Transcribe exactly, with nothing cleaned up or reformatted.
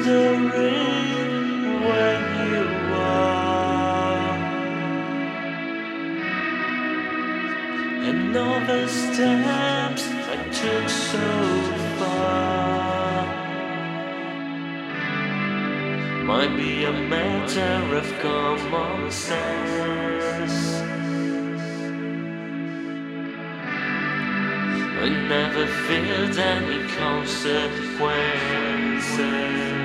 wondering when you are. And all the steps I took so far might be a matter of common sense. I never felt any consequences.